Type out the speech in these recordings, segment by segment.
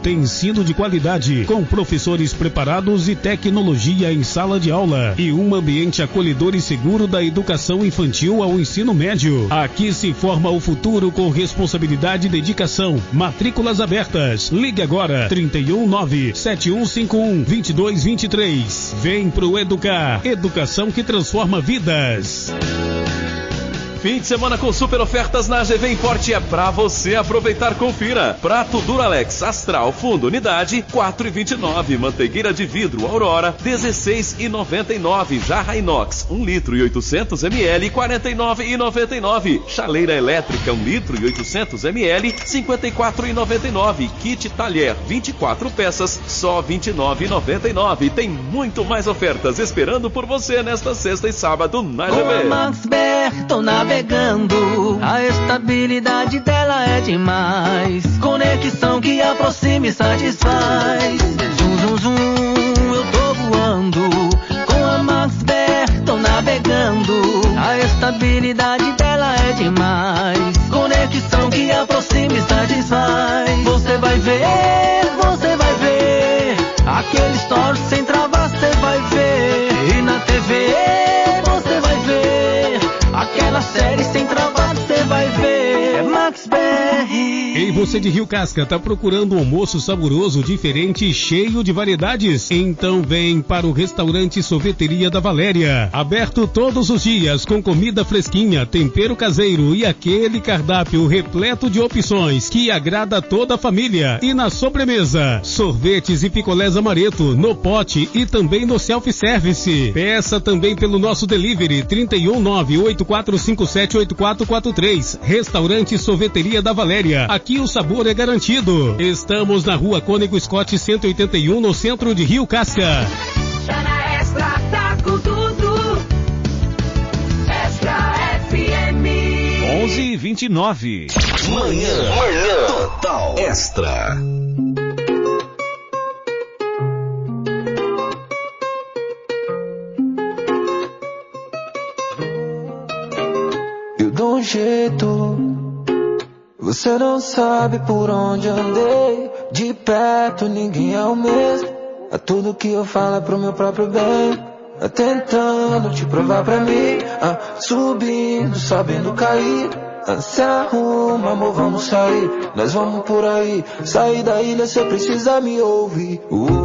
tem ensino de qualidade, com professores preparados e tecnologia em sala de aula e um ambiente acolhedor e seguro da educação infantil ao ensino médio. Aqui se forma o futuro com responsabilidade e dedicação. Matrículas abertas. Ligue agora 319-7151-2223. Vem pro Educar. Educação que transforma vidas. Fim de semana com super ofertas na AGV Import é pra você aproveitar. Confira. Prato Duralex Astral Fundo Unidade 4,29. Manteigueira de vidro Aurora 16,99. Jarra inox 1 litro e 800 ml 49,99. Chaleira elétrica 1 litro e 800 ml 54,99. Kit talher 24 peças só 29,99. Tem muito mais ofertas esperando por você nesta sexta e sábado na AGV. Tô navegando, a estabilidade dela é demais. Conexão que aproxima e satisfaz. Zum, zum, zum, eu tô voando. Com a MaxBer tô navegando, a estabilidade dela é demais. Conexão que aproxima e satisfaz. Você vai ver, aquele story sem travar, você vai ver. E na TV você vai ver, aquela série sem travar, você vai ver. É MaxBR. Ei, você de Rio Casca, tá procurando um almoço saboroso, diferente e cheio de variedades? Então vem para o restaurante Sorveteria da Valéria. Aberto todos os dias, com comida fresquinha, tempero caseiro e aquele cardápio repleto de opções que agrada toda a família. E na sobremesa, sorvetes e picolés amareto, no pote e também no self-service. Peça também pelo nosso delivery 319-8457-8443. Restaurante Sorveteria da Valéria. Aqui o sabor é garantido. Estamos na Rua Cônego Scott 181, no centro de Rio Casca. Tá na Extra, tá com tudo. Extra FM 11h29. Manhã Total Extra. Eu dou um jeito, você não sabe por onde andei. De perto ninguém é o mesmo. A tudo que eu falo é pro meu próprio bem. Tentando te provar pra mim. Subindo, sabendo cair. Se arruma, amor, vamos sair. Nós vamos por aí. Sair da ilha, cê precisa me ouvir.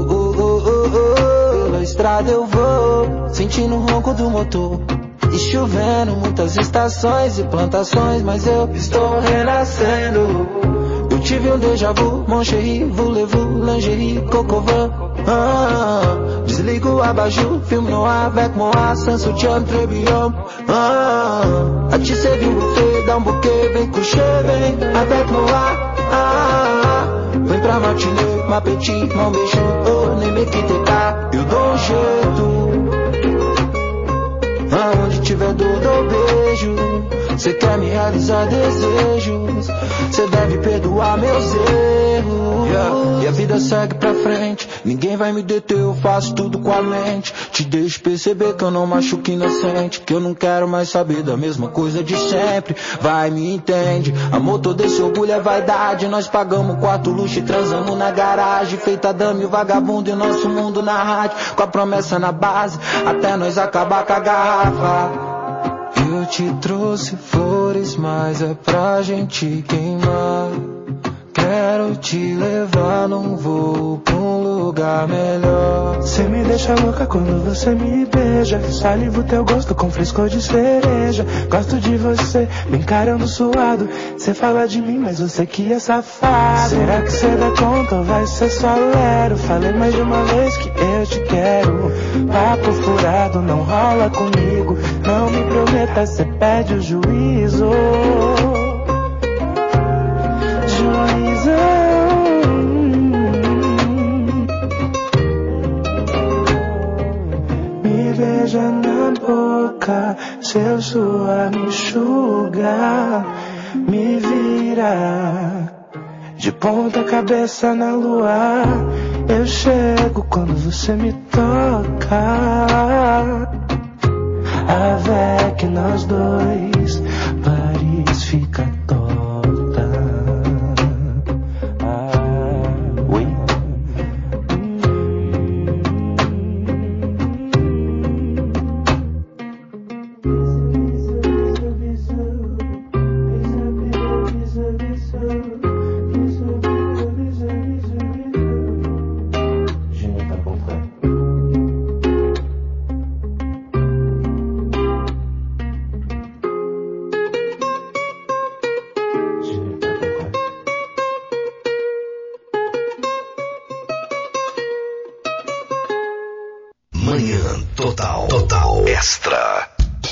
Pela estrada eu vou, sentindo o ronco do motor. E chovendo, muitas estações e plantações, mas eu estou renascendo. Eu tive um déjà vu, mon chéri, voulez-vous, lingerie, cocovan. Desligo o abajur, filme no ar, avec moi, sans soutien, très bien. A ti servi um buffet, dá um buquê, vem coucher, vem, avec moi. Vem pra matinê, ma petit, mon beijo, oh, nem me quitte pas. Eu dou um jeito, aonde tiver dor, dou beijo. Cê quer me realizar desejos, cê deve perdoar meus erros. E a vida segue pra frente, ninguém vai me deter, eu faço tudo com a mente. Te deixo perceber que eu não machuco inocente, que eu não quero mais saber da mesma coisa de sempre. Vai, me entende, amor, todo esse orgulho é vaidade. Nós pagamos quarto luxo e transamos na garagem. Feita dama e o vagabundo e nosso mundo na rádio, com a promessa na base, até nós acabar com a garrafa. Eu te trouxe flores, mas é pra gente queimar. Quero te levar num voo pra um lugar melhor. Cê me deixa louca quando você me beija. Salivo teu gosto com frescor de cereja. Gosto de você me encarando suado. Cê fala de mim, mas você que é safado. Será que cê dá conta ou vai ser só lero? Falei mais de uma vez que eu te quero. Papo furado não rola comigo. Não me prometa, cê perde o juízo. Me beija na boca, seu suor me enxuga, me vira de ponta cabeça na lua. Eu chego quando você me toca. Avec nós dois, Paris fica torta. Oui. total. Total Extra.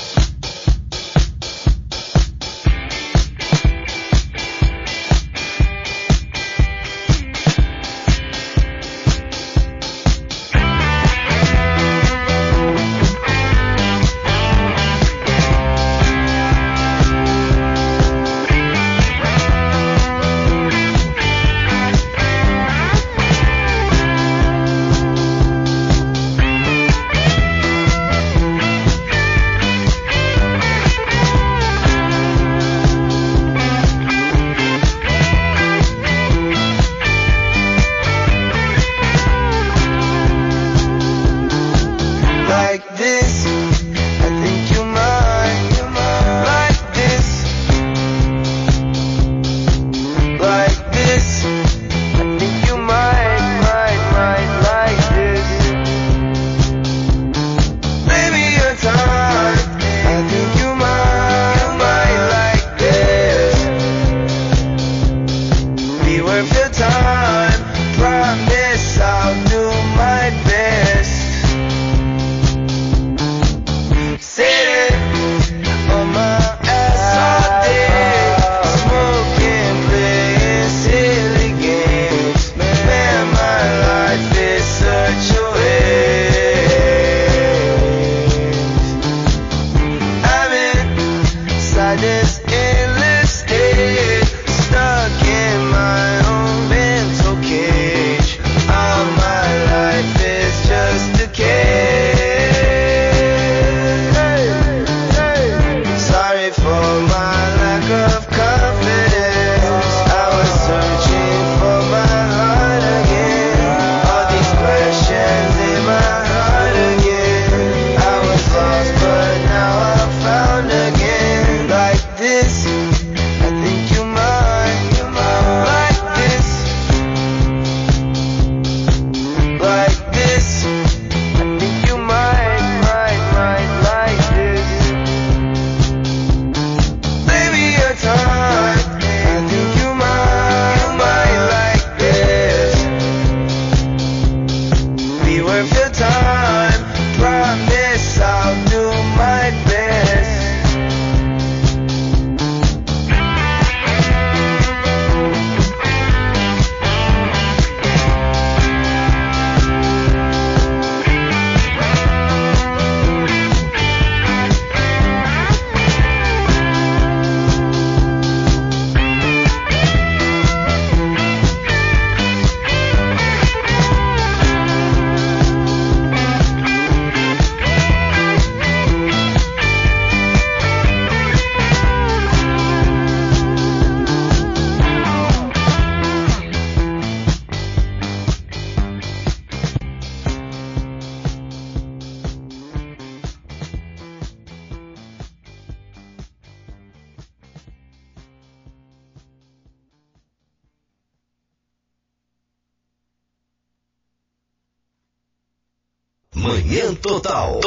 Manhã Total.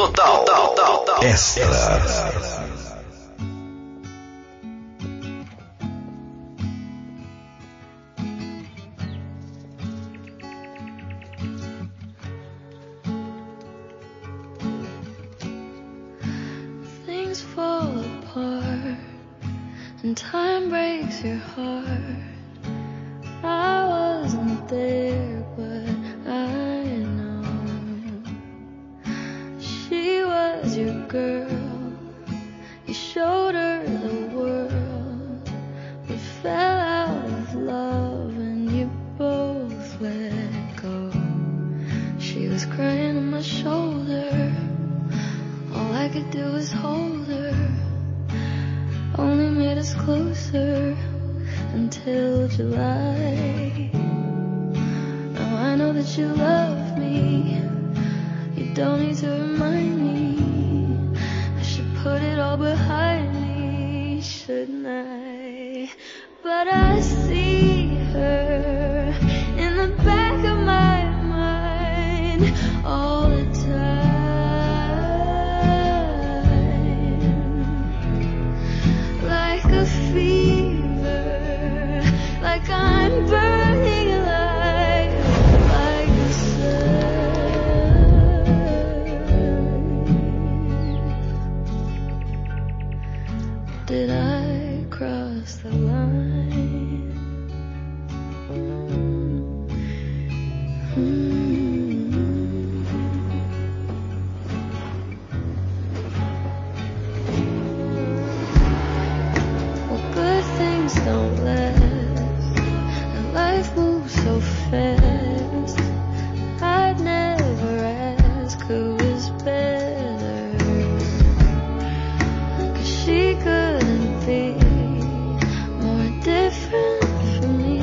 Total Extra. Things fall apart and time breaks your heart. I wasn't there, but I know she was your girl. You showed her the world. We fell out of love and you both let go. She was crying on my shoulder. All I could do was hold her. Only made us closer until July. Now I know that you love me. You don't need to remind me. I should put it all behind me, shouldn't I? But I see her in the back of my mind all the time. Like a fever, like I'm burning alive, like the sun. Well, good things don't last, and life moves so fast. I'd never ask who is better, 'cause she couldn't be more different from me.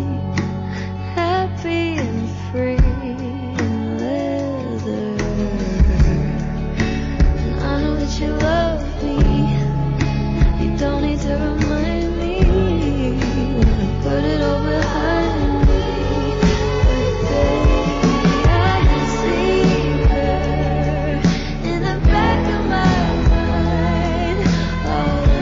Happy and free in leather. And I know that you love me. You don't need to remind me. Wanna put it all behind me. But baby, I can see her in the back of my mind all the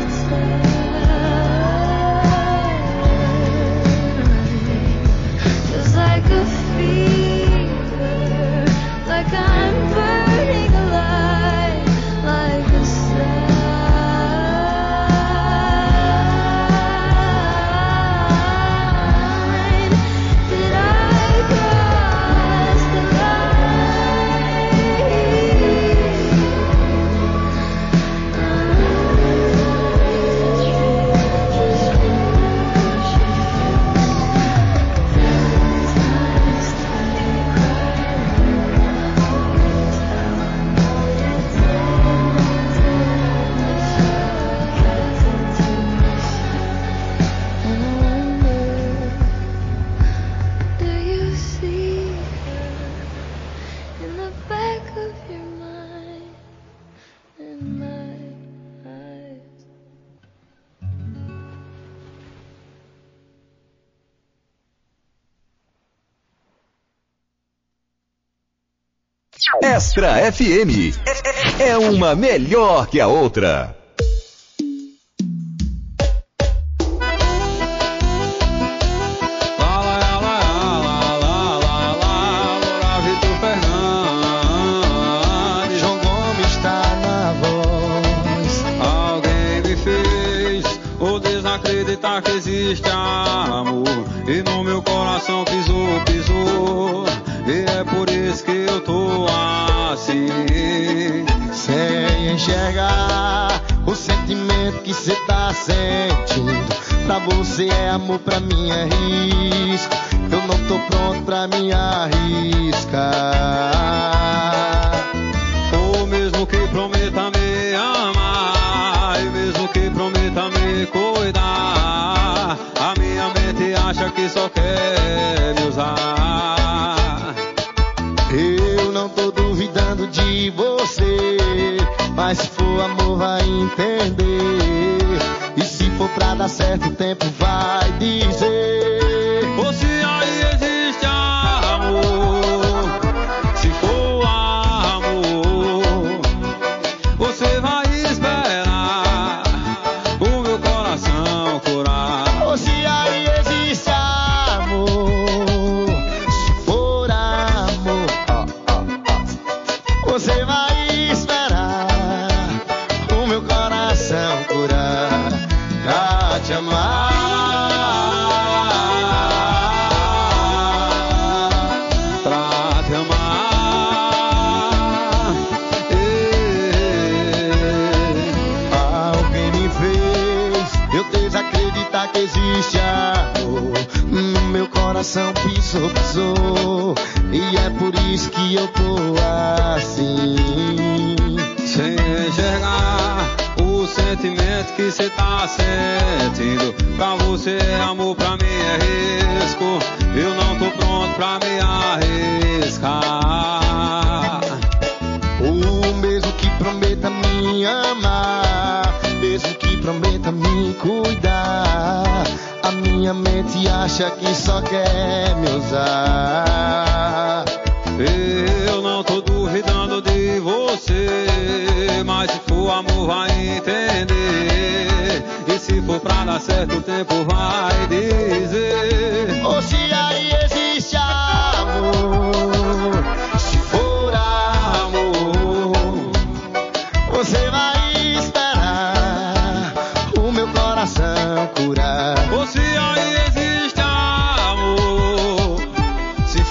time. Just like a fever, like I'm burning alive, like a sign that I crossed the And I wonder, do you see her in the back of your mind, in my eyes? Extra FM é uma melhor que a outra. Vitor Fernandes, João Gomes está na voz. Alguém me fez ou desacreditar que existe amor, e no meu coração pisou, pisou. E é por isso que eu tô assim, sem enxergar o sentimento que cê tá sentindo. Pra você é amor, pra mim é risco. Eu não tô pronto pra me arriscar. Ou mesmo que prometa me amar, e mesmo que prometa me cuidar, a minha mente acha que só quer me usar. Eu não tô duvidando de você, mas se for amor vai entender. E se for pra dar certo, o tempo vai dizer. Ou se aí existe amor, se for amor, você vai esperar o meu coração curar. Ou se aí existe amor, se for amor, você vai esperar o meu coração curar, pra te amar, pra te amar. Alguém me fez eu desacreditar que existe amor, no meu coração pisou, pisou. E é por isso que eu tô assim, sem enxergar o sentimento que cê tá sentindo. Pra você é amor, pra mim é risco. Eu não tô pronto pra me arriscar. O mesmo que prometa me amar, mesmo que prometa me cuidar, a minha mente acha que só quer me usar. Eu não tô duvidando de você, mas se for amor vai entender. E se for pra dar certo, o tempo vai dizer. Ou se aí existe amor, se for amor, você vai esperar o meu coração curar. Ou se aí existe amor, se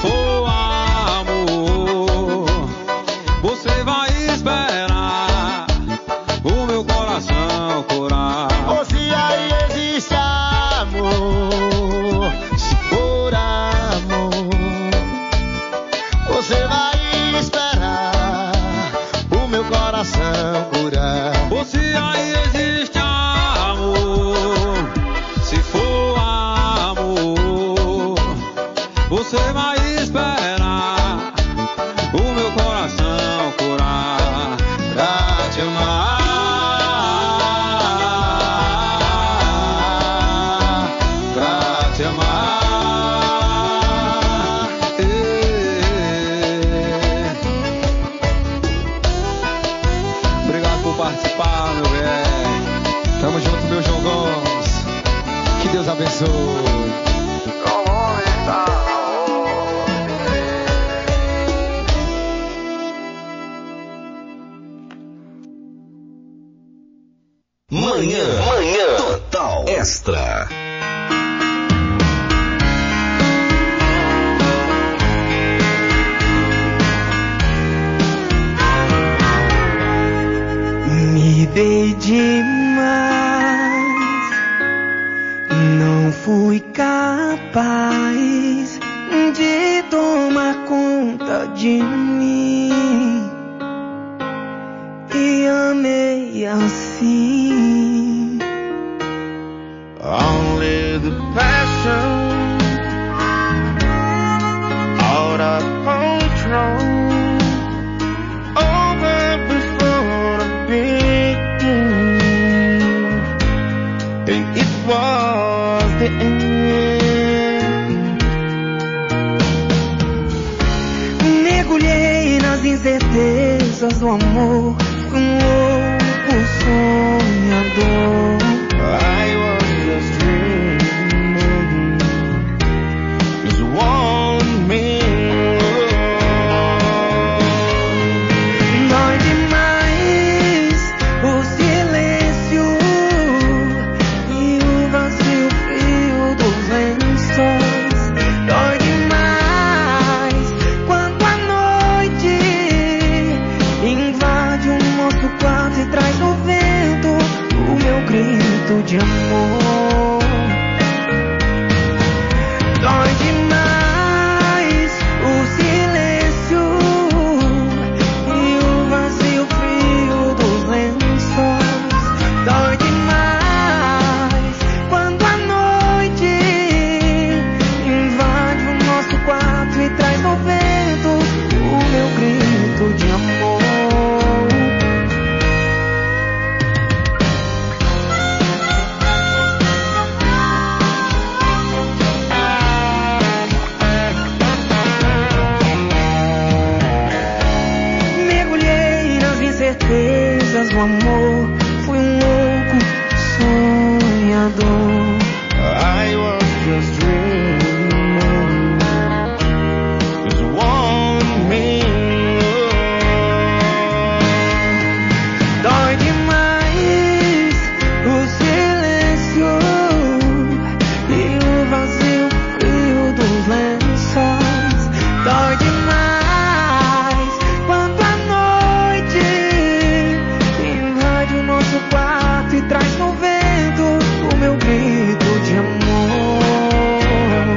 Manhã Total Extra. Me dei demais, não fui capaz de tomar conta de mim e amei assim. Only the passion out of control over before the beginning, and it was the end. Mergulhei nas incertezas do amor, fui louco sonhador. I was just dreaming, just one minute. Dói demais o silêncio e o vazio frio dos lençóis. Dói demais quando a noite invade o nosso quarto e traz no vento o meu grito de amor. Dói demais o silêncio e o vazio frio dos lençóis. Dói demais quando a noite invade o nosso quarto e traz no vento o meu grito de amor. Mergulhei nas incertezas do amor, fui louco sonhador. I was just dreaming, just one minute. Dói demais o silêncio e o vazio frio dos lençóis. Dói demais quando a noite invade o nosso quarto e traz no vento o meu grito de amor.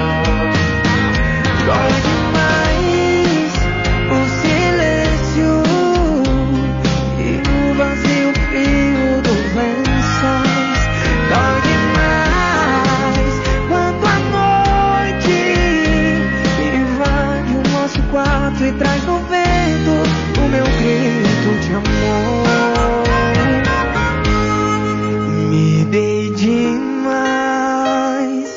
Dói demais o silêncio e o vazio frio dos lençóis. Dói demais quando a noite invade o nosso quarto e traz no vento o meu grito de amor. Me dei demais.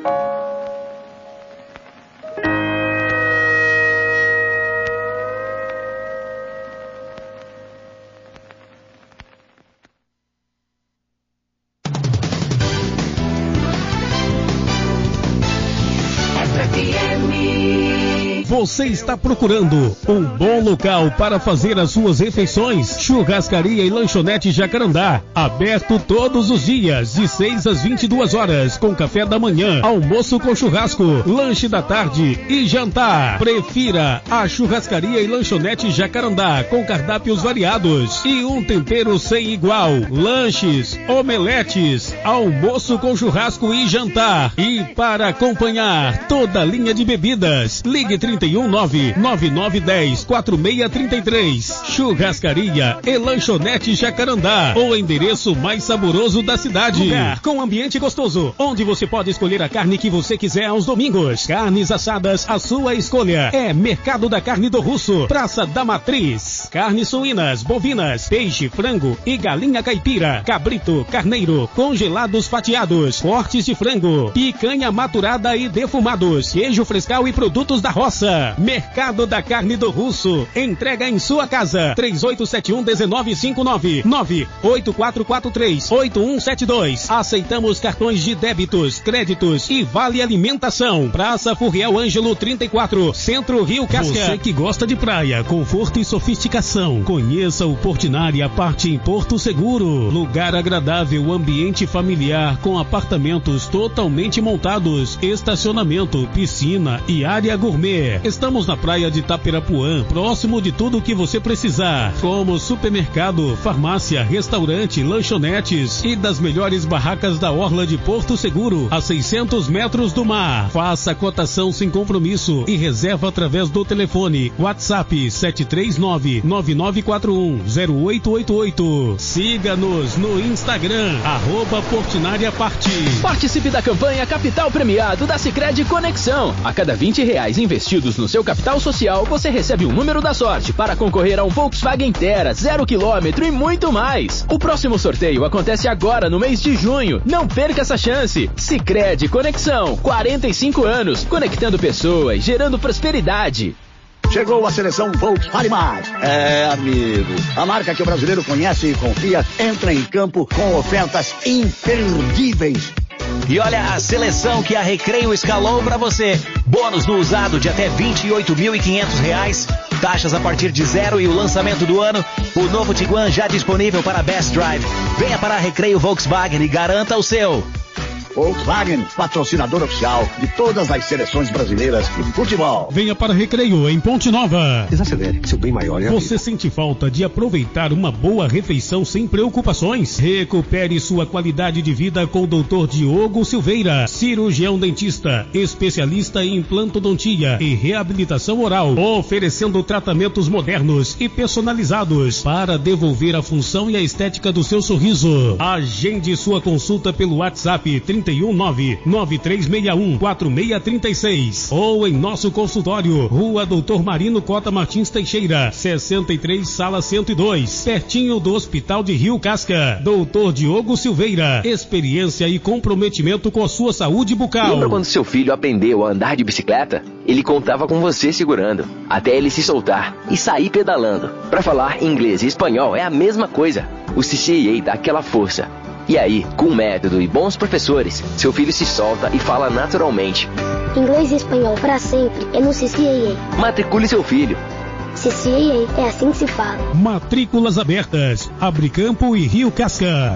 Você está procurando um bom local para fazer as suas refeições? Churrascaria e Lanchonete Jacarandá, aberto todos os dias, de 6 às 22 horas, com café da manhã, almoço com churrasco, lanche da tarde e jantar. Prefira a Churrascaria e Lanchonete Jacarandá, com cardápios variados e um tempero sem igual. Lanches, omeletes, almoço com churrasco e jantar. E para acompanhar toda a linha de bebidas, ligue 319-9910-4633. Churrascaria e Lanchonete Jacarandá, o endereço mais saboroso da cidade. Lugar com ambiente gostoso, onde você pode escolher a carne que você quiser aos domingos. Carnes assadas, a sua escolha. É Mercado da Carne do Russo, Praça da Matriz. Carnes suínas, bovinas, peixe, frango e galinha caipira, cabrito, carneiro, congelados fatiados, cortes de frango, picanha maturada e defumados, queijo frescal e produtos da roça. Mercado da Carne do Russo. Entrega em sua casa. 3871-1959 98443-8172. Aceitamos cartões de débitos, créditos e vale alimentação. Praça Furriel Ângelo 34, Centro Rio Casca. Você que gosta de praia, conforto e sofisticação, locação. Conheça o Portinari Aparte em Porto Seguro. Lugar agradável, ambiente familiar com apartamentos totalmente montados, estacionamento, piscina e área gourmet. Estamos na praia de Tapirapuã, próximo de tudo o que você precisar, como supermercado, farmácia, restaurante, lanchonetes e das melhores barracas da orla de Porto Seguro, a 600 metros do mar. Faça cotação sem compromisso e reserva através do telefone WhatsApp 739-9941-0888. Siga-nos no Instagram, @Portinariaparte. Participe da campanha Capital Premiado da Sicredi Conexão. A cada R$20 investidos no seu capital social, você recebe um número da sorte para concorrer a um Volkswagen Terra 0 km e muito mais. O próximo sorteio acontece agora no mês de junho. Não perca essa chance. Sicredi Conexão, 45 anos, conectando pessoas, gerando prosperidade. Chegou a seleção Volkswagen. Amigo, a marca que o brasileiro conhece e confia entra em campo com ofertas imperdíveis. E olha a seleção que a Recreio escalou para você. Bônus no usado de até R$28.500, taxas a partir de 0 e o lançamento do ano. O novo Tiguan já disponível para Best Drive. Venha para a Recreio Volkswagen e garanta o seu. Volkswagen, patrocinador oficial de todas as seleções brasileiras de futebol. Venha para Recreio, em Ponte Nova. Desacelere, seu bem maior é a Você sente falta de aproveitar uma boa refeição sem preocupações? Recupere sua qualidade de vida com o Dr. Diogo Silveira, cirurgião dentista, especialista em implantodontia e reabilitação oral, oferecendo tratamentos modernos e personalizados para devolver a função e a estética do seu sorriso. Agende sua consulta pelo WhatsApp 319-9361-4636 ou em nosso consultório, Rua Doutor Marino Cota Martins Teixeira, 63, Sala 102, pertinho do Hospital de Rio Casca. Doutor Diogo Silveira, experiência e comprometimento com a sua saúde bucal. Lembra quando seu filho aprendeu a andar de bicicleta? Ele contava com você segurando, até ele se soltar e sair pedalando. Para falar inglês e espanhol é a mesma coisa. O CCAA dá aquela força. E aí, com método e bons professores, seu filho se solta e fala naturalmente. Inglês e espanhol para sempre é no CCAA. Matricule seu filho. CCAA, é assim que se fala. Matrículas abertas, Abricampo e Rio Casca.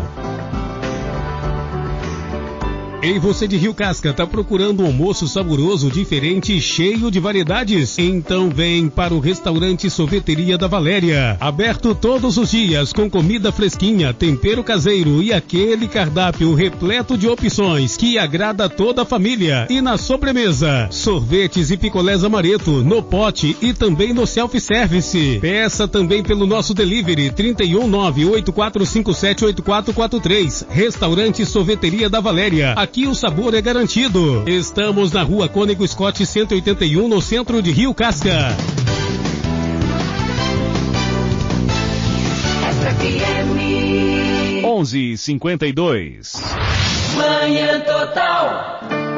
Ei, você de Rio Casca, tá procurando um almoço saboroso, diferente e cheio de variedades? Então vem para o restaurante Sorveteria da Valéria. Aberto todos os dias, com comida fresquinha, tempero caseiro e aquele cardápio repleto de opções que agrada toda a família. E na sobremesa, sorvetes e picolés amareto, no pote e também no self-service. Peça também pelo nosso delivery 319-8457-8443. Restaurante Sorveteria da Valéria. Aqui o sabor é garantido. Estamos na Rua Cônego Scott 181, no centro de Rio Casca. FM 11:52. Manhã Total.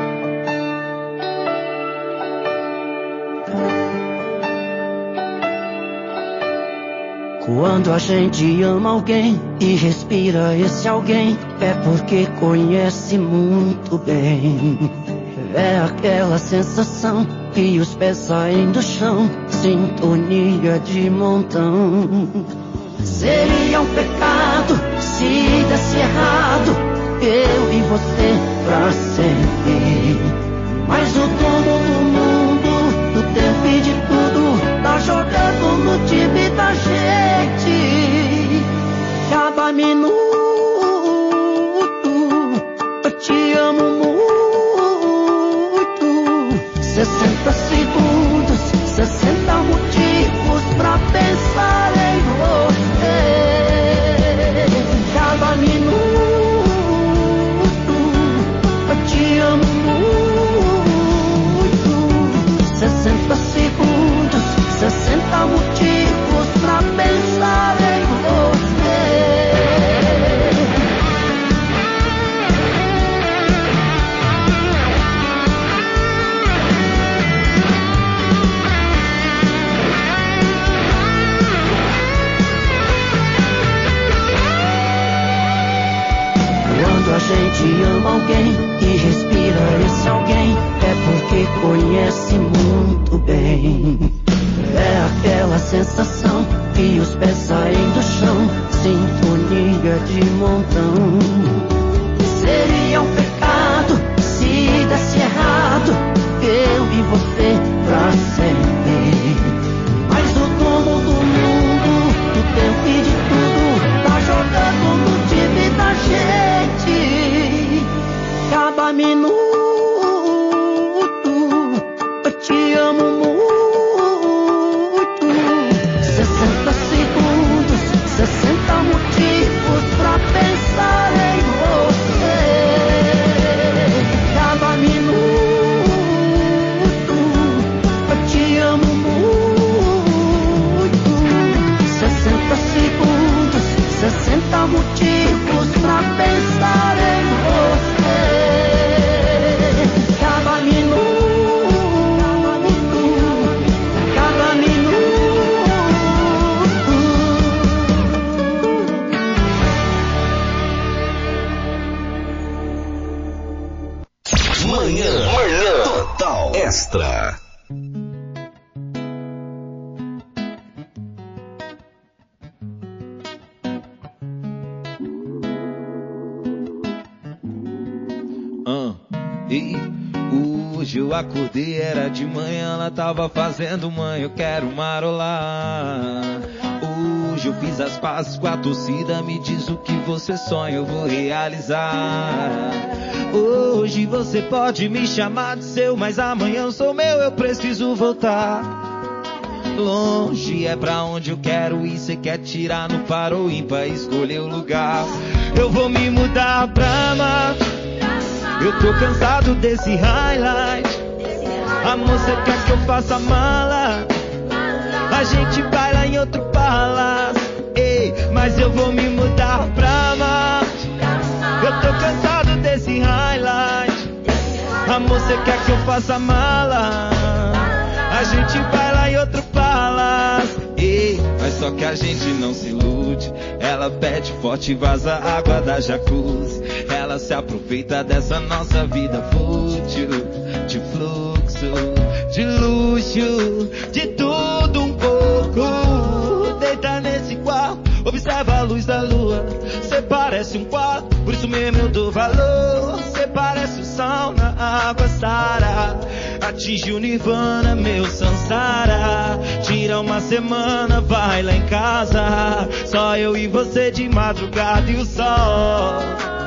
Quando a gente ama alguém e respira esse alguém, é porque conhece muito bem. É aquela sensação que os pés saem do chão, sintonia de montão. Seria um pecado se desse errado, eu e você pra sempre. Mas o dono do mundo, do tempo e de tudo, tá jogando no time da gente. Cada minuto eu te amo muito. 60 segundos, 60 motivos pra pensar em você. Cada minuto eu te amo muito. 60 segundos, 60 motivos pra pensar em você. Quando a gente ama alguém e respira esse alguém, é porque conhece muito bem. É aquela sensação e os pés saem do chão, sinfonia de montão. Seria um pecado se desse errado, eu e você pra sempre. Mas o dono do mundo, do tempo e de tudo, tá jogando no time da gente. Cada minuto eu te amo muito. 60 segundos, 60 motivos pra pensar em você. Cada minuto eu te amo muito. 60 segundos, 60 motivos pra pensar em você. Cada minuto. Manhã Total Extra. E hoje eu acordei, era de manhã, ela tava fazendo mãe, eu quero marolar. Hoje eu fiz as pazes com a torcida, me diz o que você sonha, eu vou realizar. Hoje você pode me chamar de seu, mas amanhã eu sou meu, eu preciso voltar. Longe é pra onde eu quero ir, cê quer tirar no par ou ímpar, escolher o lugar. Eu vou me mudar pra amar. Eu tô cansado desse highlight. Amor, cê quer que eu faça mala? A gente vai lá em outro palácio. Ei, mas eu vou me mudar pra amar. Eu tô cansado desse highlight. Amor, cê quer que eu faça mala? A gente vai lá em outro palácio. Ei, mas só que a gente não se ilude. Ela pede forte e vaza a água da jacuzzi. Ela se aproveita dessa nossa vida fútil, de fluxo, de luxo, de tudo um pouco. Deita nesse quarto, observa a luz da lua. Cê parece um quarto, por isso mesmo eu dou valor. Cê parece o sol na água Sara. Atinge o nirvana, meu samsara. Tira uma semana, vai lá em casa. Só eu e você de madrugada e o sol.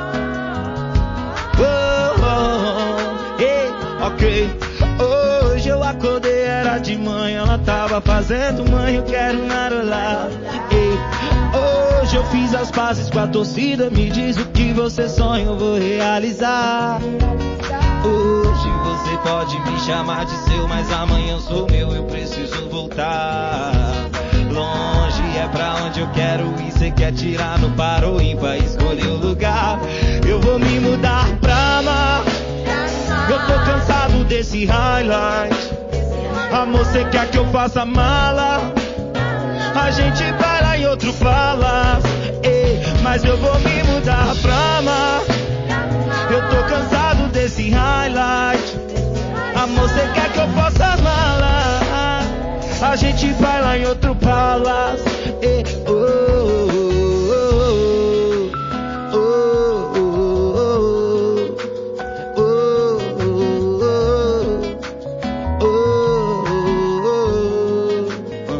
Oh, oh, hey, ok. Hoje eu acordei, era de manhã, ela tava fazendo mãe, eu quero narolar. Hey, hoje eu fiz as pazes com a torcida, me diz o que você sonha, eu vou realizar. Hoje você pode me chamar de seu, mas amanhã eu sou meu, eu preciso voltar. Longe é pra onde eu quero ir, cê quer tirar no par ou ímpar, escolher o lugar. Eu vou me mudar pra amar. Eu tô cansado desse highlight. Amor, cê quer que eu faça mala? A gente vai lá em outro palácio. Ei, mas eu vou me mudar pra amar. Eu tô cansado desse highlight. Amor, cê quer que eu faça mala? A gente vai lá em outro palácio. Ei, oh, oh, oh, oh, oh, oh, oh,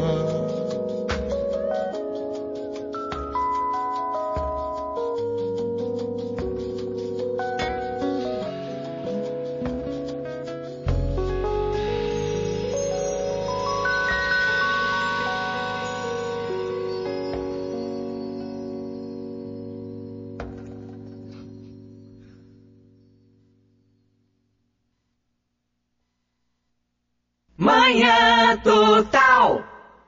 Manhã Total.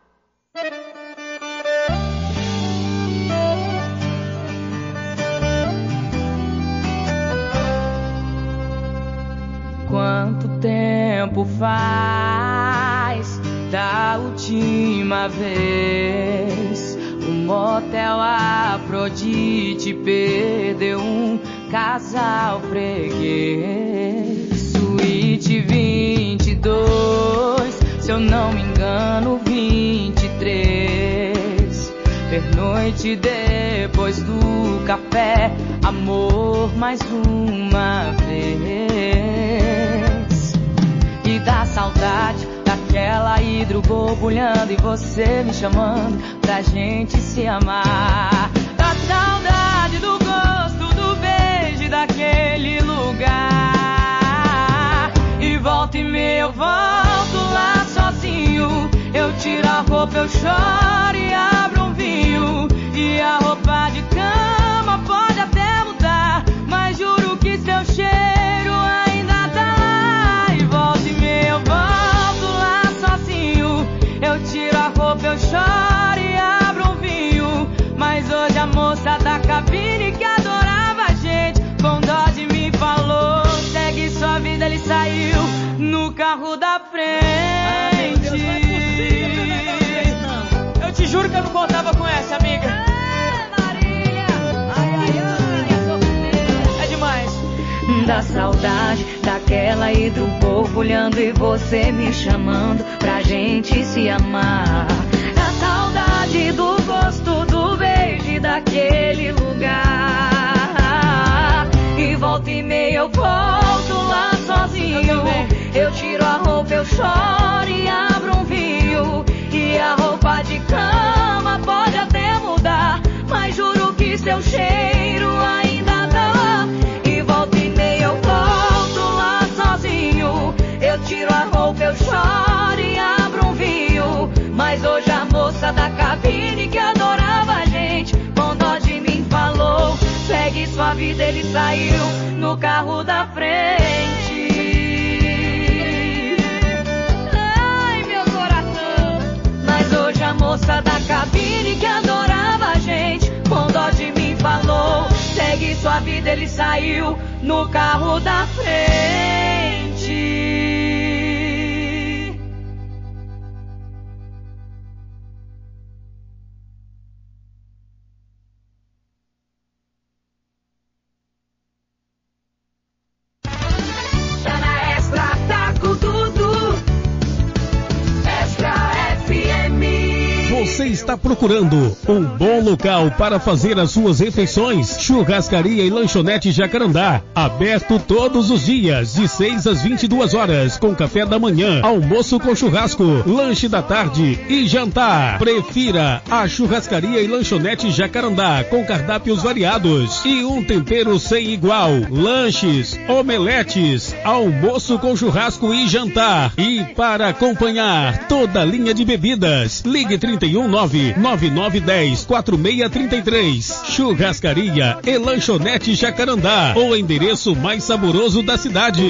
Quanto tempo faz da última vez? O motel Afrodite perdeu um casal freguês. Suíte 22, se eu não me engano 23. noite depois do café, amor mais uma vez. E dá saudade daquela hidro borbulhando e você me chamando pra gente se amar. Dá saudade do gosto do beijo daquele lugar. E volta e meia eu volto lá sozinho. Eu tiro a roupa, eu choro e abro um vinho. E a roupa de cama pode até mudar, mas juro que seu cheiro ainda tá lá. E volta e meia eu volto lá sozinho. Eu tiro a roupa, eu choro e abro um vinho. Mas hoje a moça da cabine que adorava a gente, com dó de mim falou: segue sua vida, ele saiu no carro da frente. Eu te juro que eu não contava com essa, amiga. É demais. Da saudade daquela hidro borbulhando e você me chamando pra gente se amar. Da saudade do gosto do beijo daquele lugar. E volta e meia eu volto lá sozinho. Eu tiro a roupa, eu choro e abro um vinho. E a roupa de cama pode até mudar, mas juro que seu cheiro ainda tá lá. E volta e meia eu volto lá sozinho. Eu tiro a roupa, eu choro e abro um vinho. Mas hoje a moça da cabine que adorava a gente, com dó de mim falou: segue sua vida, ele saiu no carro da frente. Hoje a moça da cabine que adorava a gente, com dó de mim falou: segue sua vida, ele saiu no carro da frente. Tá na Extra, tá com tudo. Extra FM. Você está procurando um bom local para fazer as suas refeições? Churrascaria e Lanchonete Jacarandá, aberto todos os dias, de 6 às 22 horas, com café da manhã, almoço com churrasco, lanche da tarde e jantar. Prefira a Churrascaria e Lanchonete Jacarandá, com cardápios variados e um tempero sem igual. Lanches, omeletes, almoço com churrasco e jantar. E para acompanhar toda a linha de bebidas, ligue 319-9910-4633. Churrascaria e Lanchonete Jacarandá, o endereço mais saboroso da cidade.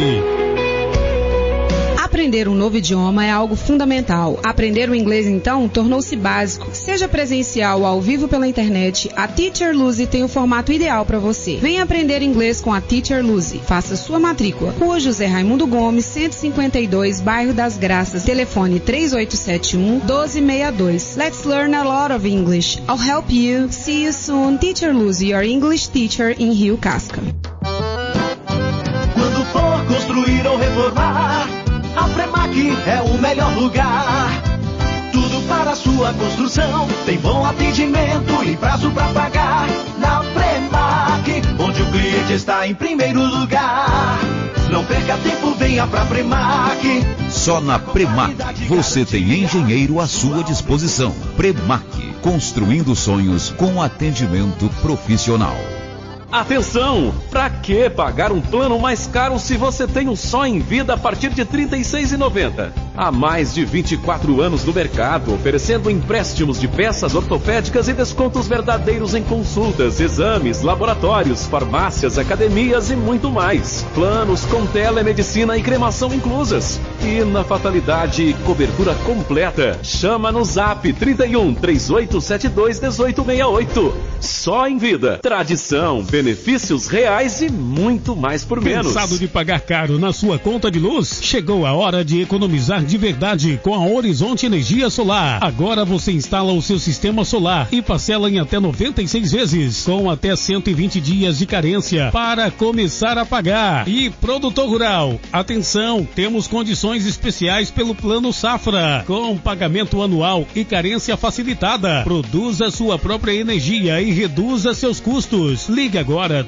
Aprender um novo idioma é algo fundamental. Aprender o inglês, então, tornou-se básico. Seja presencial ou ao vivo pela internet, a Teacher Lucy tem o formato ideal para você. Venha aprender inglês com a Teacher Lucy. Faça sua matrícula. Rua José Raimundo Gomes, 152, Bairro das Graças. Telefone 3871-1262. Let's learn a lot of English. I'll help you. See you soon. Teacher Lucy, your English teacher in Rio Casca. Quando for construir ou reformar, a Premac é o melhor lugar. Tudo para a sua construção, tem bom atendimento e prazo para pagar. Na Premac, onde o cliente está em primeiro lugar. Não perca tempo, venha pra Premac. Só na Premac você tem engenheiro à sua disposição. Premac, construindo sonhos com atendimento profissional. Atenção! Pra que pagar um plano mais caro se você tem um só em vida a partir de R$ 36,90? Há mais de 24 anos no mercado, oferecendo empréstimos de peças ortopédicas e descontos verdadeiros em consultas, exames, laboratórios, farmácias, academias e muito mais. Planos com telemedicina e cremação inclusas. E na fatalidade, cobertura completa. Chama no Zap 31 3872 1868. Só em vida. Tradição, benefícios reais e muito mais por menos. Cansado de pagar caro na sua conta de luz? Chegou a hora de economizar de verdade com a Horizonte Energia Solar. Agora você instala o seu sistema solar e parcela em até 96 vezes, com até 120 dias de carência para começar a pagar. E produtor rural, atenção, temos condições especiais pelo Plano Safra, com pagamento anual e carência facilitada. Produza sua própria energia e reduza seus custos. Ligue agora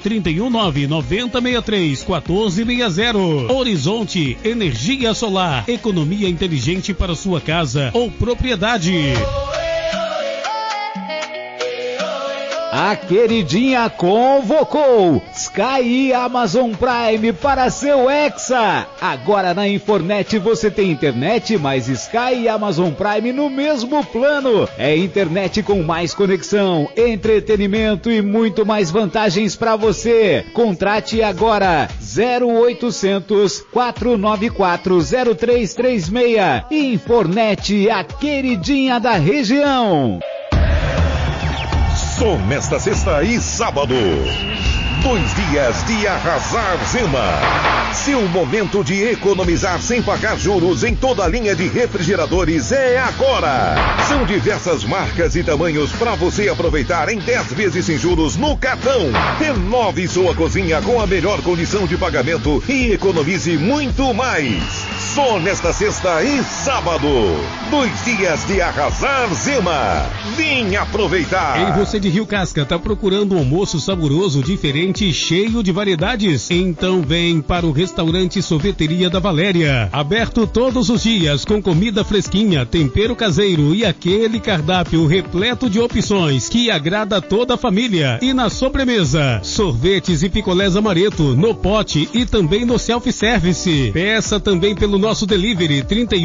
319-9063-1460. Horizonte Energia Solar, economia inteligente para sua casa ou propriedade. A queridinha convocou Sky e Amazon Prime para seu Hexa. Agora na Infornet você tem internet mais Sky e Amazon Prime no mesmo plano. É internet com mais conexão, entretenimento e muito mais vantagens para você. Contrate agora 0800 494 0336. Infornet, a queridinha da região. Só nesta sexta e sábado, 2 dias de arrasar Zema. Seu momento de economizar sem pagar juros em toda a linha de refrigeradores é agora. São diversas marcas e tamanhos para você aproveitar em 10 vezes sem juros no cartão. Renove sua cozinha com a melhor condição de pagamento e economize muito mais. Só nesta sexta e sábado, 2 dias de arrasar Zema. Vem aproveitar. Ei, você de Rio Casca, tá procurando um almoço saboroso, diferente e cheio de variedades? Então vem para o restaurante Sorveteria da Valéria. Aberto todos os dias com comida fresquinha, tempero caseiro e aquele cardápio repleto de opções que agrada toda a família. E na sobremesa, sorvetes e picolés amareto no pote e também no self-service. Peça também pelo nosso delivery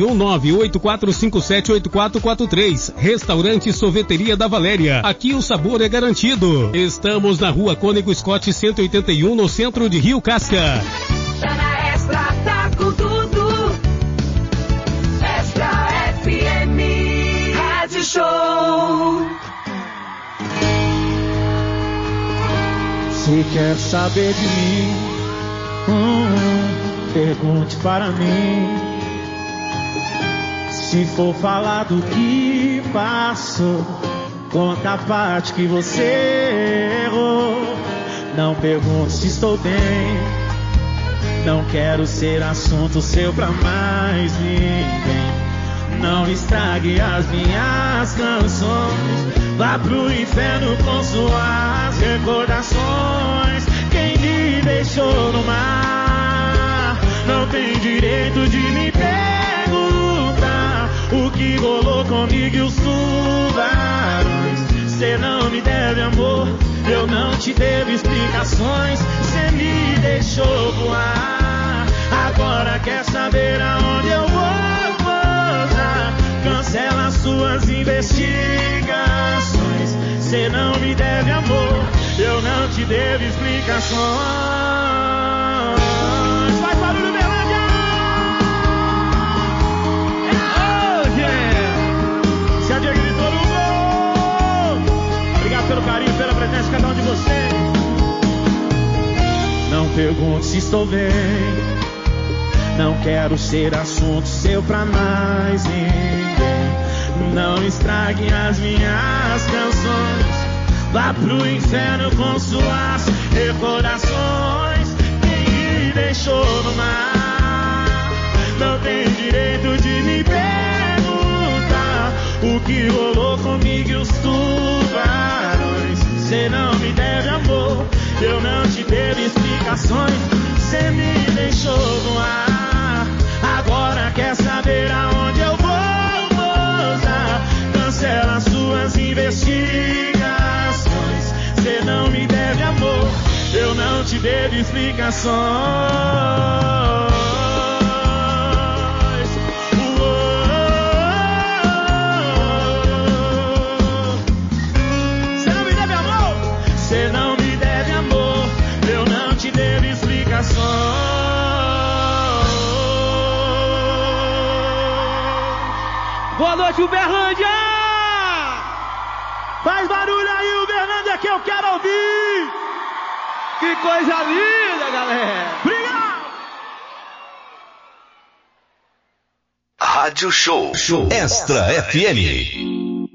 319-8457-8443. Restaurante Sorveteria da Valéria. Aqui o sabor é garantido. Estamos na Rua Cônego Scott 181, no centro de Rio Casca. Tá na Extra, tá com tudo. Extra FM Rádio Show. Se quer saber de mim, pergunte para mim. Se for falar do que passo, conta a parte que você errou. Não pergunte se estou bem, não quero ser assunto seu pra mais ninguém. Não estrague as minhas canções, vá pro inferno com suas recordações. Quem me deixou no mar não tem direito de me perguntar o que rolou comigo e os tubarões. Cê não me deve amor, eu não te devo explicações. Cê me deixou voar, agora quer saber aonde eu vou pousar. Cancela suas investigações. Cê não me deve amor, eu não te devo explicações. Faz barulho, Berlândia! Oh, yeah! Se a Diego gritou no gol! Obrigado pelo carinho, pela presença de cada um de vocês. Não pergunte se estou bem, não quero ser assunto seu pra mais ninguém. Não estrague as minhas canções, vá pro inferno com suas recordações. Quem me deixou no mar não tem direito de me perguntar o que rolou comigo e os tubarões. Cê não me deve amor, eu não te devo explicações. Cê me deixou no ar, agora quer saber aonde eu vou pousar. Cancela suas investigações. Cê não me deve amor, eu não te devo explicações. Cê não me deve amor, cê não me deve amor, eu não te devo explicações. Boa noite, Uberlândia! Faz barulho aí, Uberlândia, que eu quero ouvir! Que coisa linda, galera! Obrigado! Rádio Show Extra FM.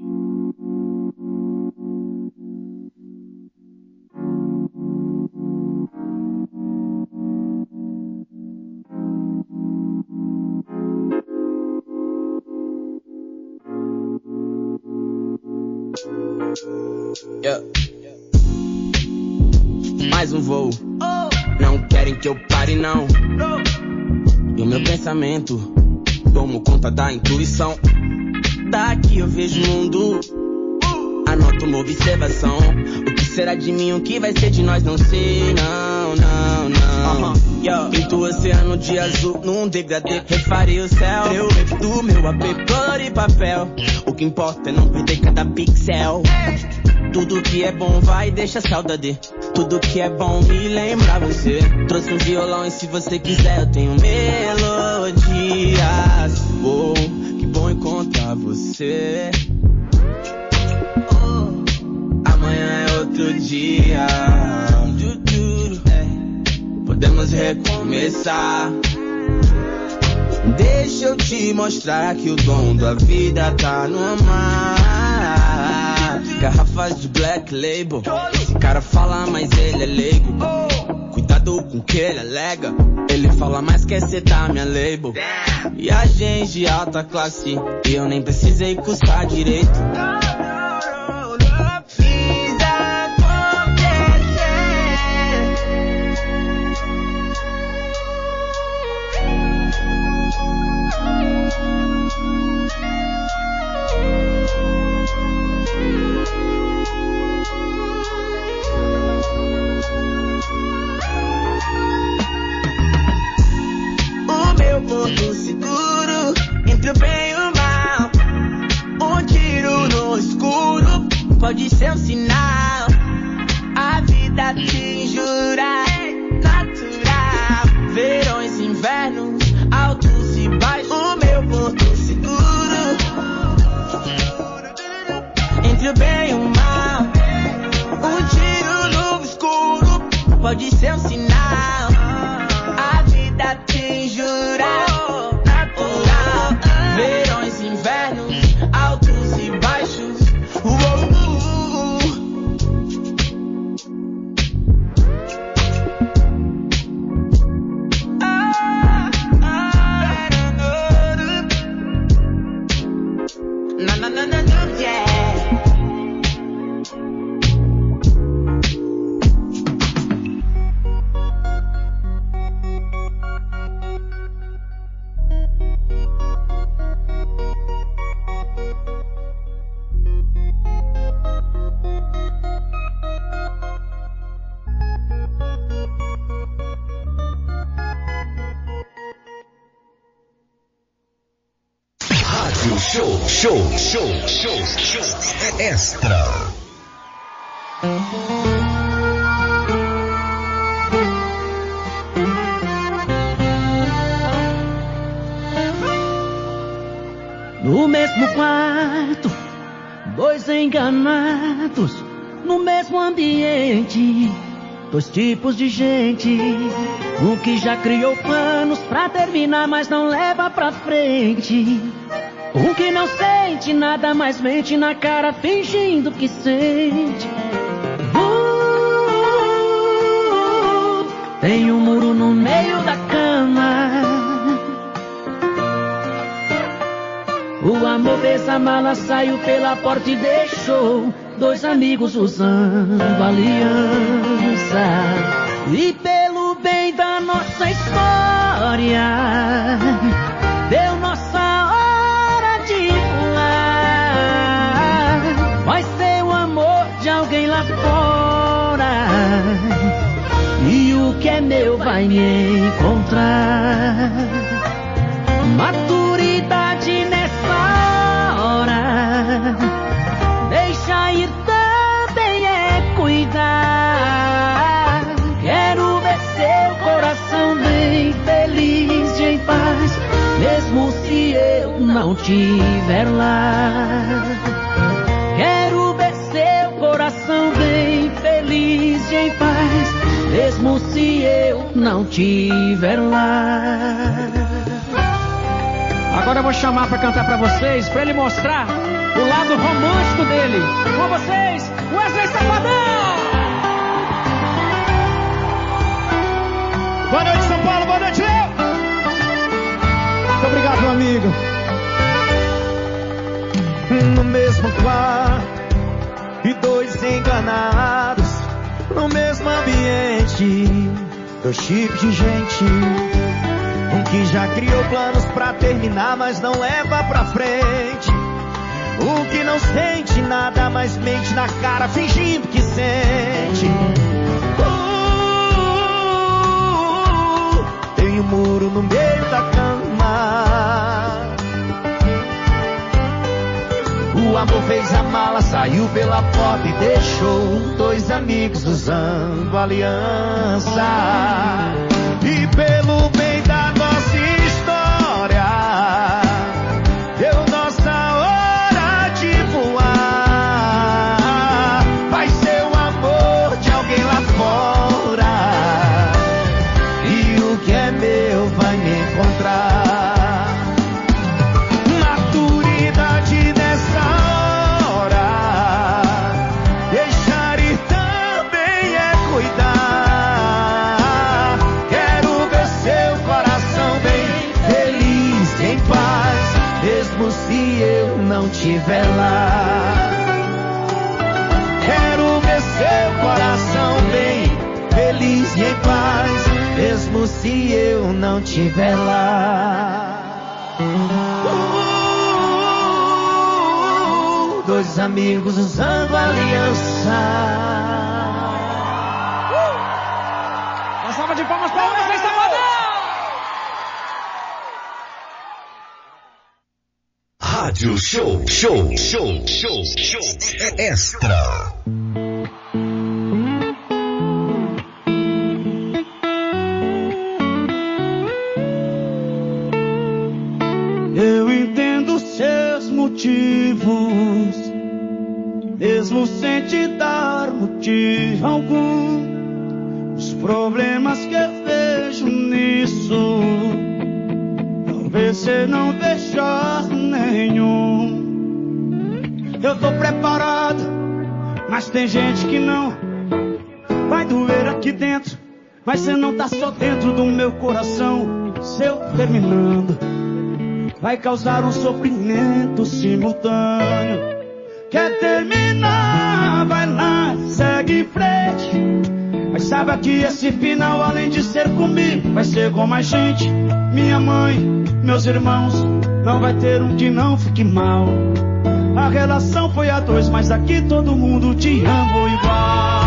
Mais um voo. Não querem que eu pare, não. E o meu pensamento, tomo conta da intuição. Daqui eu vejo o mundo, anoto uma observação. O que será de mim, o que vai ser de nós, não sei, não, não, não. Pinto o oceano de azul num degradê, refarei o céu. Eu do meu AP, cor e papel. O que importa é não perder cada pixel. Tudo que é bom vai deixar saudade. Tudo que é bom me lembra você. Trouxe um violão e se você quiser eu tenho melodias. Oh, que bom encontrar você. Amanhã é outro dia. Podemos recomeçar. Deixa eu te mostrar que o dom da vida tá no mar. Garrafas de Black Label. Esse cara fala, mas ele é leigo. Cuidado com o que ele alega. Ele fala, mas quer setar minha label. E a gente de alta classe, e eu nem precisei custar direito. Fiz acontecer. Porto seguro, entre o bem e o mal. Um tiro no escuro pode ser um sinal. A vida te jura é natural. Verões, invernos, altos e baixos. O meu porto seguro, entre o bem e o mal. Um tiro no escuro pode ser um sinal. A vida te jura natural. Verões, invernos, altos e baixos. Na na na na na, yeah. Show Extra. No mesmo quarto, dois enganados, no mesmo ambiente, dois tipos de gente. Um que já criou planos pra terminar, mas não leva pra frente. Um que não sente nada, mas mente na cara fingindo que sente. Tem um muro no meio da cama. O amor fez a mala, saiu pela porta e deixou dois amigos usando aliança. E pelo bem da nossa história, deu nossa hora de pular. Vai ser o amor de alguém lá fora, e o que é meu vai me encontrar. Maturidade nessa hora, deixa ir também é cuidar. Quero ver seu coração bem feliz e em paz, mesmo se eu não estiver lá. Quero ver seu coração bem feliz e em paz, se eu não tiver lá. Agora eu vou chamar pra cantar pra vocês, pra ele mostrar o lado romântico dele. Com vocês, Wesley Safadão! Boa noite, São Paulo. Boa noite, Léo. Muito obrigado, meu amigo. No mesmo quarto e dois enganados, no mesmo ambiente, dois tipos de gente. Um que já criou planos pra terminar, mas não leva pra frente. Um que não sente nada, mas mente na cara, fingindo que sente. Tem um muro no meio da cama. O amor fez a mala, saiu pela porta e deixou dois amigos usando aliança. E pelo bem da nossa história, deu nossa hora de voar. Vai ser o amor de alguém lá fora, e o que é meu vai me encontrar. Maturidade nessa hora, deixar ir também é cuidar. Quero ver seu coração bem feliz, em paz, mesmo se eu não estiver lá. Quero ver seu coração bem feliz e em paz, mesmo se eu não estiver lá. Dois amigos usando aliança. Uma salva de palmas para o Wesley Safadão! Rádio Show Extra. Eu entendo seus motivos, mesmo sem te dar motivo algum. Os problemas que eu vejo nisso, talvez você não veja nenhum. Eu tô preparado, mas tem gente que não. Vai doer aqui dentro, mas você não tá só dentro do meu coração. Se eu terminando, vai causar um sofrimento simultâneo. Quer terminar? Vai lá, segue em frente. Mas saiba que esse final, além de ser comigo, vai ser com mais gente. Minha mãe, meus irmãos, não vai ter um que não fique mal. A relação foi a dois, mas aqui todo mundo te ama igual.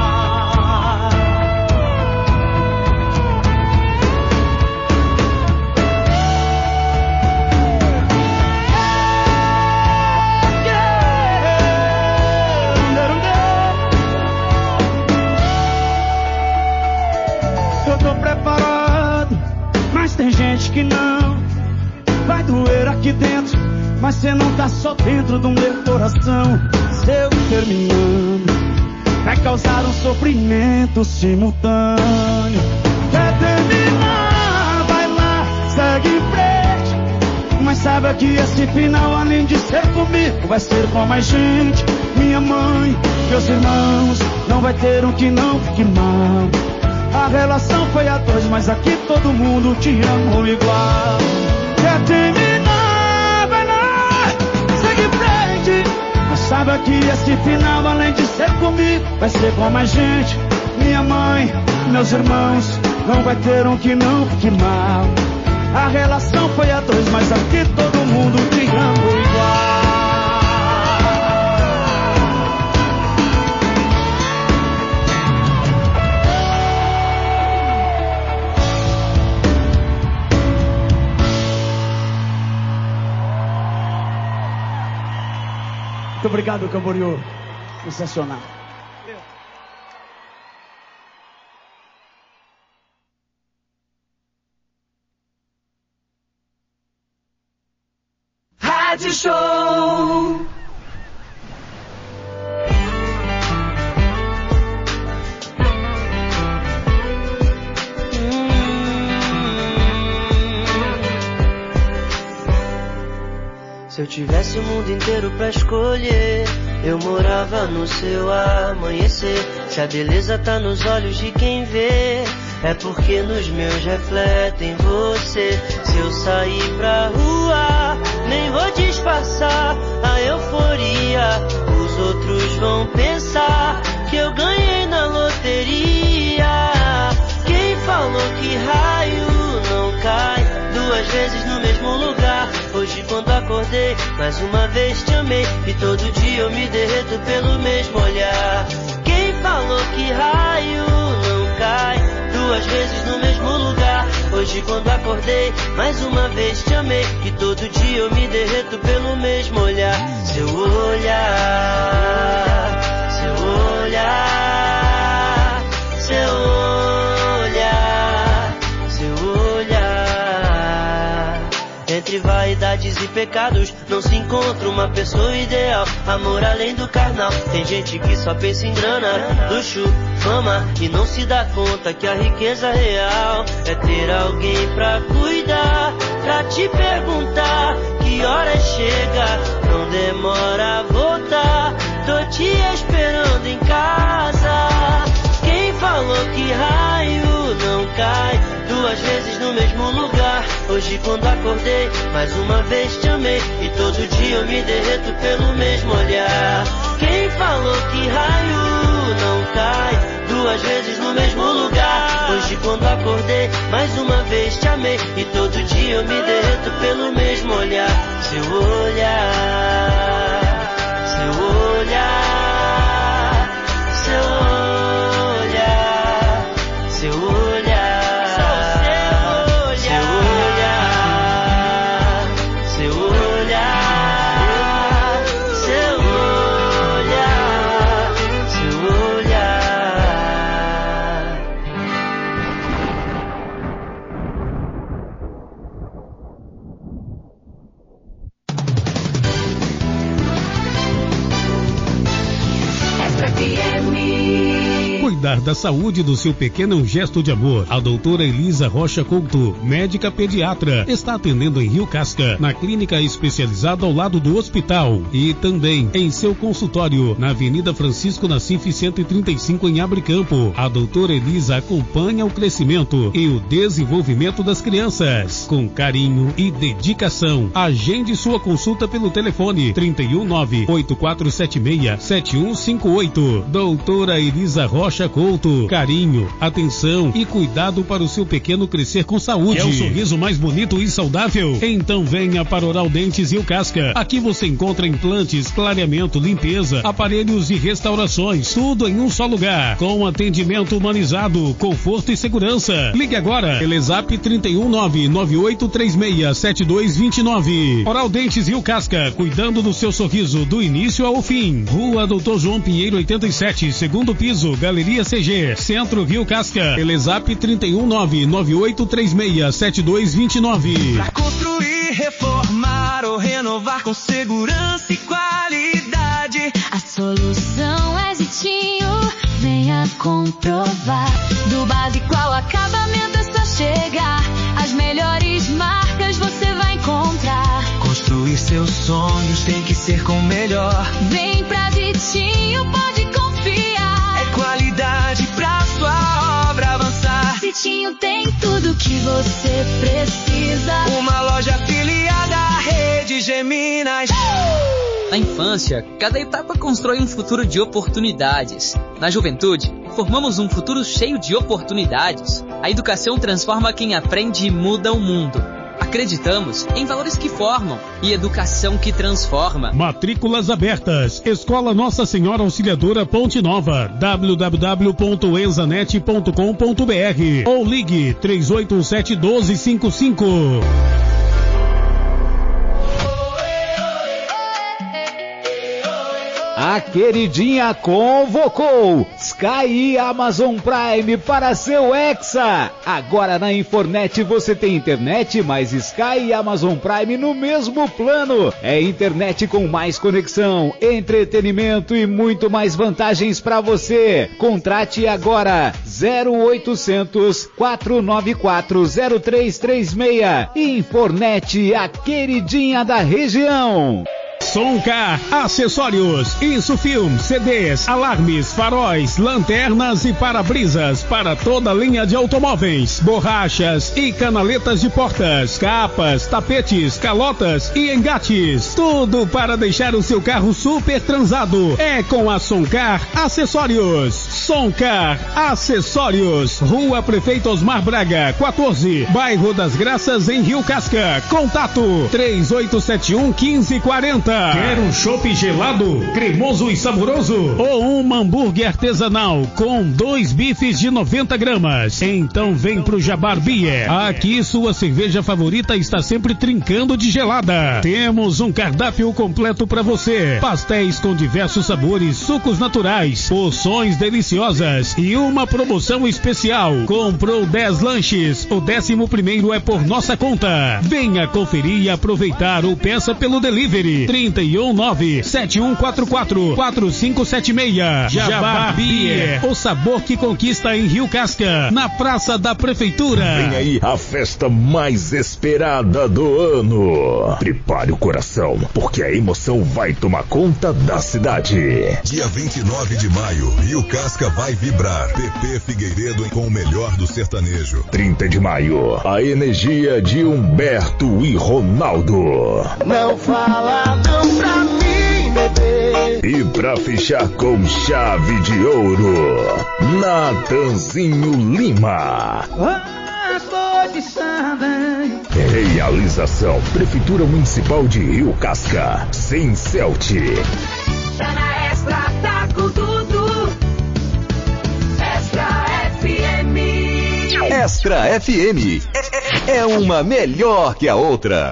Tem gente que não. Vai doer aqui dentro, mas você não tá só dentro do meu coração. Se eu terminando, vai causar um sofrimento simultâneo. Quer terminar? Vai lá, segue em frente. Mas saiba que esse final, além de ser comigo, vai ser com mais gente. Minha mãe, meus irmãos, não vai ter um que não fique mal. A relação foi a dois, mas aqui todo mundo te ama igual. Quer terminar? Vai lá, segue em frente. Mas saiba que esse final, além de ser comigo, vai ser com mais gente. Minha mãe, meus irmãos, não vai ter um que não fique mal. A relação foi a dois, mas aqui todo mundo te ama igual. Muito obrigado, Camboriú. Sensacional. Rádio Show. Se eu tivesse o mundo inteiro pra escolher, eu morava no seu amanhecer. Se a beleza tá nos olhos de quem vê, é porque nos meus refletem você. Se eu sair pra rua, nem vou disfarçar a euforia. Os outros vão pensar que eu ganhei na loteria. Quem falou que raio não cai duas vezes no mesmo lugar? Hoje quando acordei, mais uma vez te amei, e todo dia eu me derreto pelo mesmo olhar. Quem falou que raio não cai duas vezes no mesmo lugar? Hoje quando acordei, mais uma vez te amei, e todo dia eu me derreto pelo mesmo olhar. Seu olhar, seu olhar, seu olhar, seu olhar. Entre vaidades e pecados não se encontra uma pessoa ideal. Amor além do carnal. Tem gente que só pensa em grana, luxo, fama, e não se dá conta que a riqueza real é ter alguém pra cuidar, pra te perguntar que hora chega, não demora a voltar. Tô te esperando em casa. Quem falou que raio não cai duas vezes no mesmo lugar? Hoje quando acordei, mais uma vez te amei, e todo dia eu me derreto pelo mesmo olhar. Quem falou que raio não cai duas vezes no mesmo lugar? Hoje quando acordei, mais uma vez te amei, e todo dia eu me derreto pelo mesmo olhar. Seu olhar, seu olhar, seu olhar, seu olhar, seu olhar, seu olhar, seu olhar, seu olhar. Cuidar da saúde do seu pequeno é um gesto de amor. A doutora Elisa Rocha Couto, médica pediatra, está atendendo em Rio Casca, na clínica especializada ao lado do hospital, e também em seu consultório, na Avenida Francisco Nassif 135, em Abricampo. A doutora Elisa acompanha o crescimento e o desenvolvimento das crianças, com carinho e dedicação. Agende sua consulta pelo telefone 319-8476-7158. Doutora Elisa Rocha Couto, carinho, atenção e cuidado para o seu pequeno crescer com saúde. Quer um sorriso mais bonito e saudável? Então venha para Oral Dentes Rio Casca. Aqui você encontra implantes, clareamento, limpeza, aparelhos e restaurações, tudo em um só lugar, com atendimento humanizado, conforto e segurança. Ligue agora, Telezap 319-9836-7229. Oral Dentes Rio Casca, cuidando do seu sorriso do início ao fim. Rua Doutor João Pinheiro 87, segundo piso, Galeria CG, Centro Rio Casca. Telezap 319-9836-7229. Pra construir, reformar ou renovar com segurança e qualidade, a solução é Zitinho, venha comprovar. Do básico ao acabamento é só chegar, as melhores marcas você vai encontrar. Construir seus sonhos tem que ser com o melhor. Vem pra Zitinho, pode confiar. É qualidade pra sua obra avançar. Zitinho tem tudo que você precisa. Uma loja afiliada à Rede Geminas. Na infância, cada etapa constrói um futuro de oportunidades. Na juventude, formamos um futuro cheio de oportunidades. A educação transforma quem aprende e muda o mundo. Acreditamos em valores que formam e educação que transforma. Matrículas abertas. Escola Nossa Senhora Auxiliadora Ponte Nova. www.enzanet.com.br ou ligue 3817-1255. A queridinha convocou Sky e Amazon Prime para seu Hexa. Agora na Infornet você tem internet mais Sky e Amazon Prime no mesmo plano. É internet com mais conexão, entretenimento e muito mais vantagens para você. Contrate agora 0800 494 0336. Infornet, a queridinha da região. Soncar Acessórios, Insufilm, CDs, alarmes, faróis, lanternas e para-brisas para toda a linha de automóveis, borrachas e canaletas de portas, capas, tapetes, calotas e engates. Tudo para deixar o seu carro super transado. É com a Soncar Acessórios. Soncar Acessórios, Rua Prefeito Osmar Braga, 14, Bairro das Graças, em Rio Casca. Contato 3871-1540. Quer um chopp gelado, cremoso e saboroso? Ou um hambúrguer artesanal com 2 bifes de 90 gramas? Então vem pro Jabar Beer. Aqui sua cerveja favorita está sempre trincando de gelada. Temos um cardápio completo para você. Pastéis com diversos sabores, sucos naturais, porções deliciosas e uma promoção especial. Comprou 10 lanches, o 11º é por nossa conta. Venha conferir e aproveitar ou peça pelo delivery. 319-7144-4576. Jabar Beer, o sabor que conquista em Rio Casca, na Praça da Prefeitura. Vem aí a festa mais esperada do ano. Prepare o coração, porque a emoção vai tomar conta da cidade. Dia 29 de maio, Rio Casca vai vibrar. PP Figueiredo com o melhor do sertanejo. 30 de maio, a energia de Humberto e Ronaldo. Não fala não pra mim, bebê. E pra fechar com chave de ouro, Natanzinho Lima. Realização Prefeitura Municipal de Rio Casca, sem Celt. Tá na Extra, tá com tudo. Extra FM. Extra FM é uma melhor que a outra.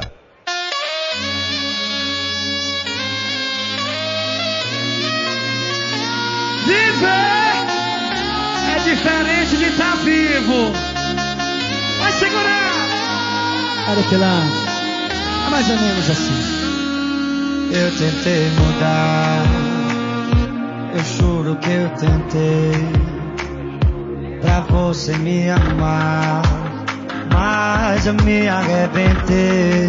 Viver é diferente de estar vivo. Vai segurar. Olha que lá, é mais ou menos assim. Eu tentei mudar, eu juro que eu tentei, pra você me amar, mas eu me arrebentei.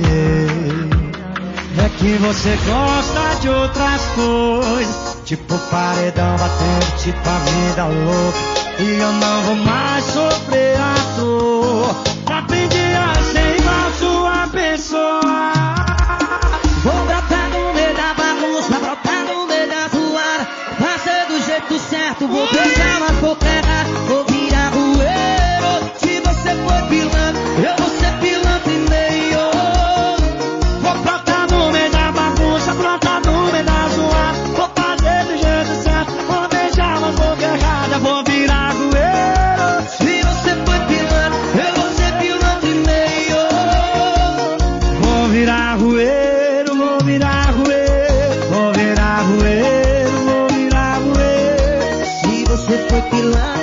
É que você gosta de outras coisas, tipo paredão batendo, tipo a vida louca. E eu não vou mais sofrer à toa. Aprendi a ser igual sua pessoa. Vou brotar no meio da bagunça, brotar no meio da zoada. Vai ser do jeito certo, vou beijar na boca errada. Vou virar rueiro. Se você for pilantra, eu vou ser pilantra e meio. Vou brotar no meio da bagunça, brotar no meio da zoada. Vou fazer do jeito certo, vou beijar na boca errada. Vou virar rueiro. Se você for pilantra, eu vou ser pilantra e meio. Vou virar rueiro, vou virar rueiro. Vou virar rueiro, vou virar rueiro. Se você for pilantra,